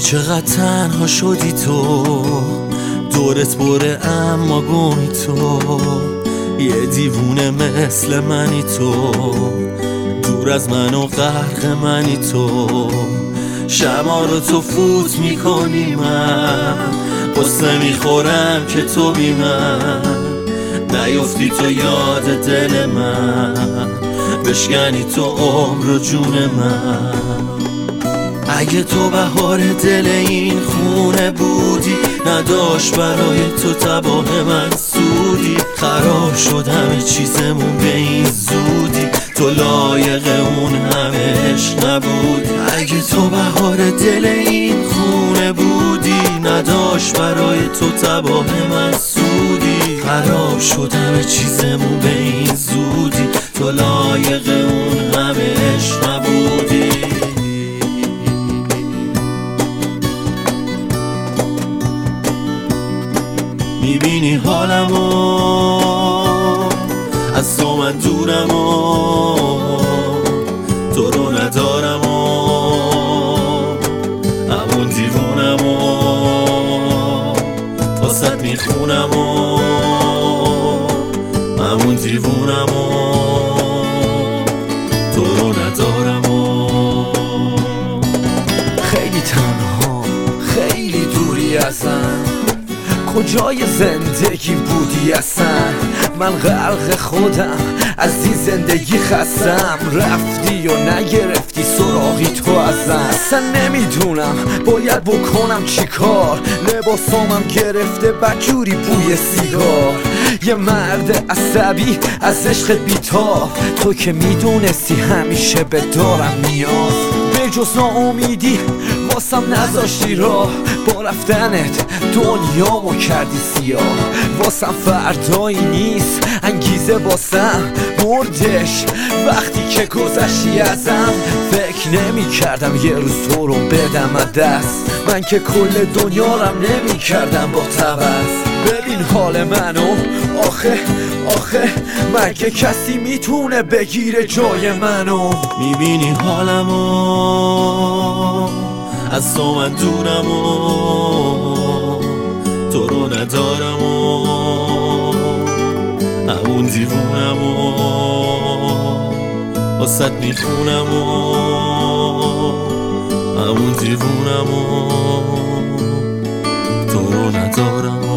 چقدر تنها شدی تو، دورت بره اما گمی تو، یه دیوونه مثل منی تو، دور از من و غرق منی تو، شما رو تو فوت میکنی من قصه میخورم که تو بی من نیفتی تو یاد دل من، بشکنی تو عمر و جون من. اگه تو بهار دل این خونه بودی، نداشت برای تو تباه من سودی، خراب شد همه چیزمون به این زودی، تو لایق اون همه عشق نبودی. اگه تو بهار دل این خونه بودی، نداشت برای تو تباه من سودی، خراب شد همه چیزمون به این زودی، تو لایق اون همه عشق نبودی. میبینی حالمو، از تو من دورمو، تو رو ندارمو، همون دیوونمو واسد میخونمو، همون دیوونمو تو رو ندارمو. خیلی تنها، خیلی دوری ازم، کجای زندگی بودی اصلا؟ من غرق خودم از این زندگی خستم، رفتی و نگرفتی سراغی تو ازم. اصلا نمیدونم باید بکنم چی کار، لباسامم گرفته بدجوری بوی سیگار، یه مرد عصبی از عشقت بیتاب، تو که میدونستی همیشه به دارم نیاز، به جز ناامیدی واسم نذاشتی راه، با رفتنت دنیامو کردی سیاه، واسم فردایی نیست انگیزه واسم مردش، وقتی که گذشتی ازم فکر نمی کردم یه روز تو رو بدم از دست، من که کل دنیا رم نمی کردم با تبس. ببین حال منو، آخه مگه کسی میتونه بگیره جای منو؟ میبینی حالمو، از تو من دورمو، تو رو ندارمو، همون دیوونمو واسد میخونمو، همون دیوونمو تو رو ندارمو.